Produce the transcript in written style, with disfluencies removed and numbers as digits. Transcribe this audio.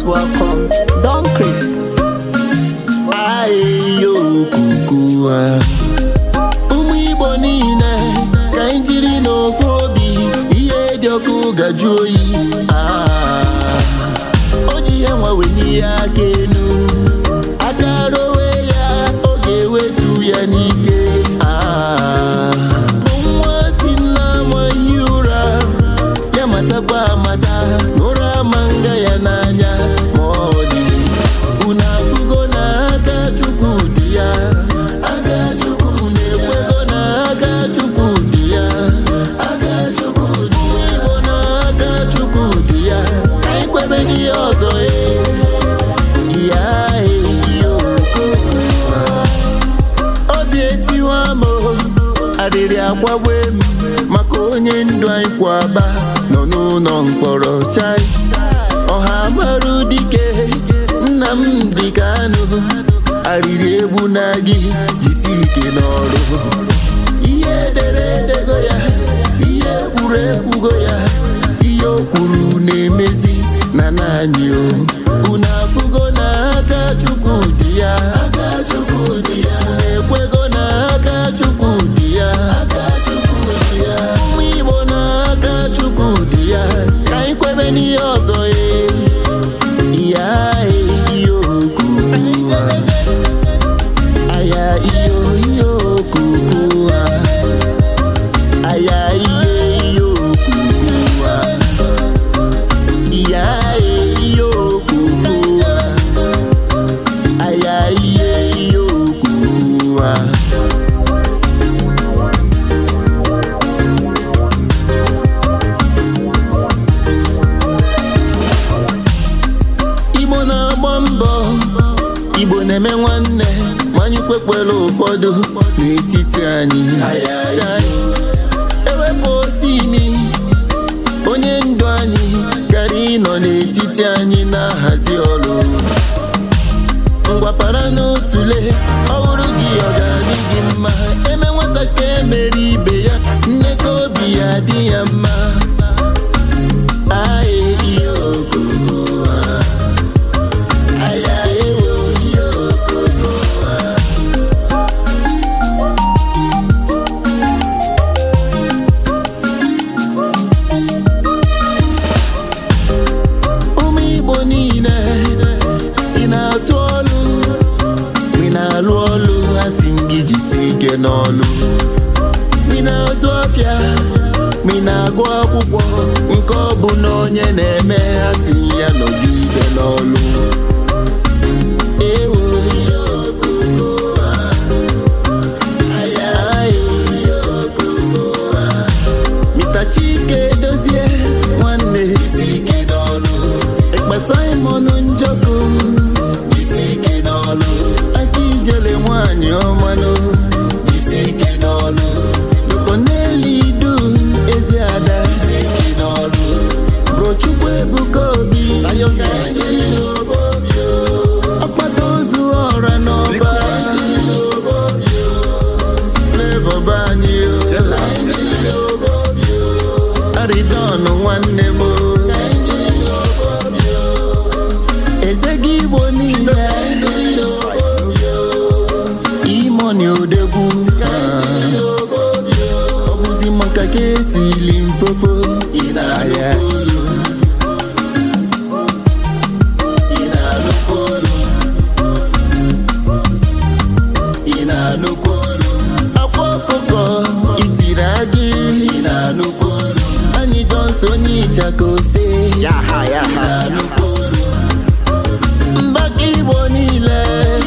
Please welcome Don Chris. Ayo kukua Umu Igbo niile ka anyị jiri n'ofe obi ihe dị ọkụ gajụ oyi. O ji ihe nwawe n'ihe aka enu aka rowe ya ọ ga-ewetu ya n'ike. Nwa si na-amaghị ụra ya matakwa amata n'ụra amanga ya n'anya ma ọ dị unu afụgo na aka Chukwu dị ya. Aka Chukwu na-ekwego na aka Chukwu dị ya. Aka Chukwu dị Igbo na aka Chukwu dị ya. Ka anyị kwebe n'ihe ọzọ ya obi etiwa m adịrị akwagbe m maka onye ndụ anyị kwaba nọ n'ụlọ mkpọrọ chai ọha marụ dike Nnamdi Kanu arịrị egbu na gị jisi ike n'ọrụ. Ihe edere edego ya, ihe kwuru ekwugo ya, ihe o kwuru na-emezi na naanị unu afụgo na aka Chukwu dị ya. Aka Chukwu dị ya. Na-ekwego na aka Chukwu dị ya. Aka Chukwu dị ya. Ụmụ Igbo na aka Chukwu dị ya. Ka anyị kwebe n'ihe ọzọ Igbo na-eme nwanne manyị kwekwere ụfọdụ n'etiti anyị. Ewepụ osimi onye ndụ anyị gara ịnọ n'etiti anyị na-ahazi ọrụ. Ngwapara n'otule ọ bụrụ gị ọ ga-adị gị mma. Eme nwata ka emere ibe ya nne ka obi ya dị ya mma. Na-alụ ọlụ asị m gị jisi ike n'ọlụ. Mi na-azụ afịa, mi na-agụ akwụkwọ nke ọ bụ na onye na-eme asị ya nọgide n'ọlụ. Ewo Mr. Chike Dozie nwanne jisi ike n'ọlụ. Ekpa Simon Njoko jisi ike n'ọlụ. Ijele nwanyị ọmanụ jisi ike n'ọlụ. Lokoneli du ezi ada jisi ike n'ọlụ. Bro Chukwu Ebuka Obi ọkpata ozu ọra n'ọba Flavor banyị Aridon nwanne m eze gị Igbo niile Imoni odegwu ọ bụzi maka ka esi Limpopo akwa ọkụkọ itiri agị anyị Johnson onye Ịchaka Ose Mbaka Igbo niile